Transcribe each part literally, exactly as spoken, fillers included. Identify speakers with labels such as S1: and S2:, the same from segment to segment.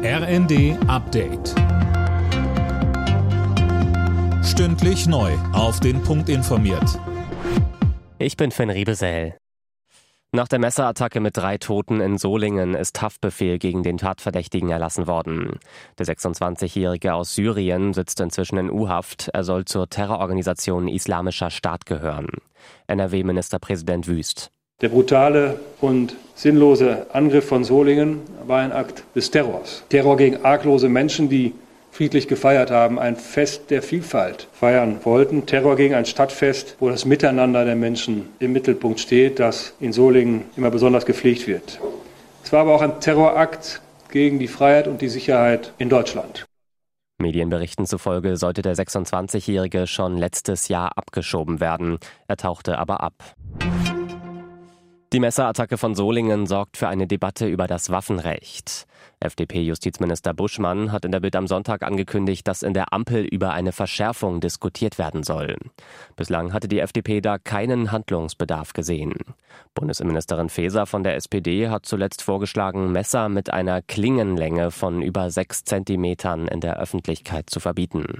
S1: R N D Update. Stündlich neu auf den Punkt informiert.
S2: Ich bin Finn Riebesell. Nach der Messerattacke mit drei Toten in Solingen ist Haftbefehl gegen den Tatverdächtigen erlassen worden. Der sechsundzwanzigjährige aus Syrien sitzt inzwischen in U-Haft. Er soll zur Terrororganisation Islamischer Staat gehören. N R W-Ministerpräsident Wüst.
S3: Der brutale und sinnlose Angriff von Solingen war ein Akt des Terrors. Terror gegen arglose Menschen, die friedlich gefeiert haben, ein Fest der Vielfalt feiern wollten. Terror gegen ein Stadtfest, wo das Miteinander der Menschen im Mittelpunkt steht, das in Solingen immer besonders gepflegt wird. Es war aber auch ein Terrorakt gegen die Freiheit und die Sicherheit in Deutschland.
S2: Medienberichten zufolge sollte der sechsundzwanzigjährige schon letztes Jahr abgeschoben werden. Er tauchte aber ab. Die Messerattacke von Solingen sorgt für eine Debatte über das Waffenrecht. F D P-Justizminister Buschmann hat in der Bild am Sonntag angekündigt, dass in der Ampel über eine Verschärfung diskutiert werden soll. Bislang hatte die F D P da keinen Handlungsbedarf gesehen. Bundesinnenministerin Faeser von der S P D hat zuletzt vorgeschlagen, Messer mit einer Klingenlänge von über sechs Zentimetern in der Öffentlichkeit zu verbieten.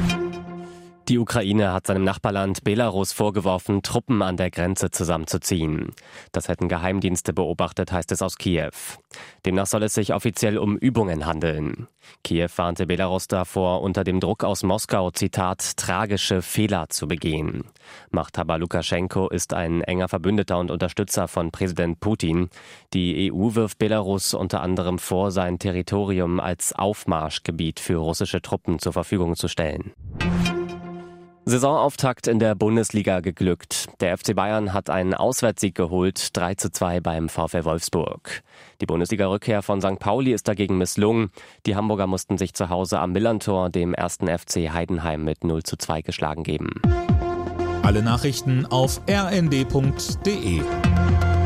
S2: Die Ukraine hat seinem Nachbarland Belarus vorgeworfen, Truppen an der Grenze zusammenzuziehen. Das hätten Geheimdienste beobachtet, heißt es aus Kiew. Demnach soll es sich offiziell um Übungen handeln. Kiew warnte Belarus davor, unter dem Druck aus Moskau, Zitat, tragische Fehler zu begehen. Machthaber Lukaschenko ist ein enger Verbündeter und Unterstützer von Präsident Putin. Die E U wirft Belarus unter anderem vor, sein Territorium als Aufmarschgebiet für russische Truppen zur Verfügung zu stellen. Saisonauftakt in der Bundesliga geglückt. Der F C Bayern hat einen Auswärtssieg geholt, drei zu zwei beim VfL Wolfsburg. Die Bundesliga-Rückkehr von Sankt Pauli ist dagegen misslungen. Die Hamburger mussten sich zu Hause am Millerntor dem ersten F C Heidenheim mit null zu zwei geschlagen geben.
S1: Alle Nachrichten auf r n d punkt d e.